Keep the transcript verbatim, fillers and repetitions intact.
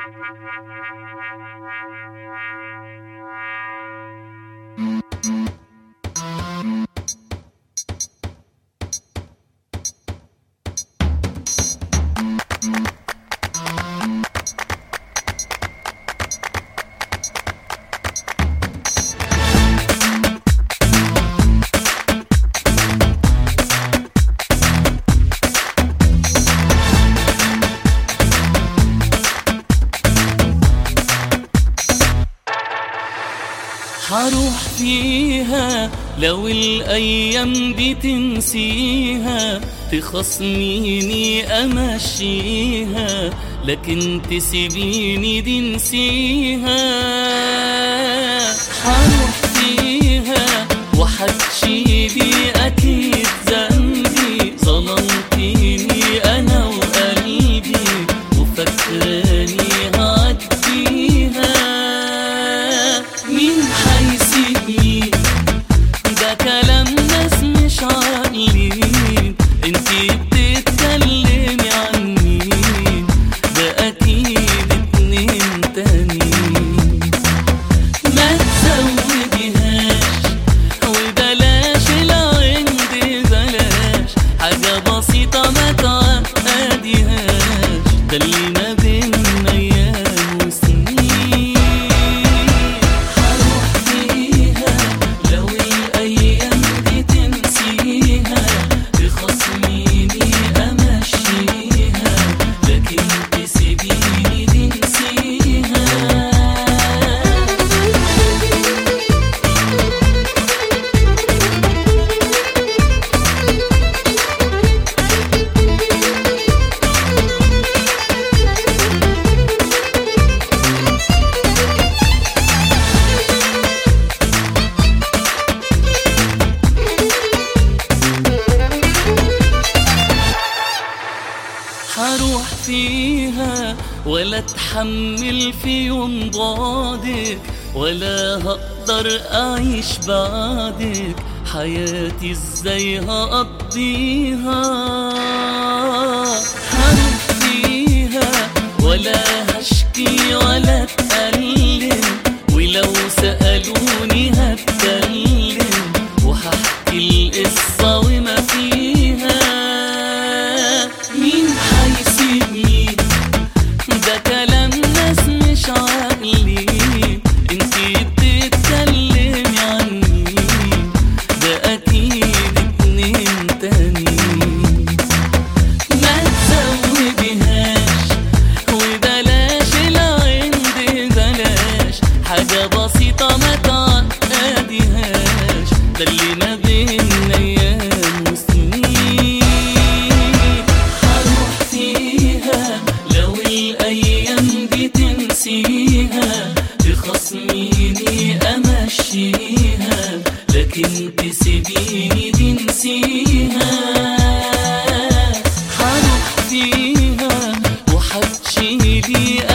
هروح فيها لو الأيام دي تنسيها، تخصميني أمشيها، لكن تسيبيني دي نسيها. هروح فيها وحتشيلي أكيد ذنبي، ظلمتيني أنا وقلبي وفكراني هعديها. مين حيسيبني؟ ده كلام ناس مش عاقلين. انتي بتتكلمي عن مين؟ ده اكيد اتنين تانيين. ما تزوديهاش وبلاش العند، بلاش حاجة بسيطة ما تعقديهاش، ده اللي ما بينا ايام وسنين. هروح فيها ولا اتحمل في يوم بعدك، ولا هقدر اعيش بعدك، حياتي ازاي هقضيها؟ هروح فيها ولا هشكي ولا اتألم، ولو سألوني هتكلم وهحكي القصة وما فيها. مين حيسيبني؟ ده كلام ناس مش عاقلين. انتي بتتكلمي عن مين؟ ده اكيد اتنين تانيين. ما تزوديهاش وبلاش العند، بلاش حاجة بسيطة ما تعقديهاش، ده اللي ما بينا ايام وسنين. هروح فيها لو الأيام دي تنسيها، تخصميني أمشيها، لكن تسيبيني دي نسيها. هروح فيها وحتشيلي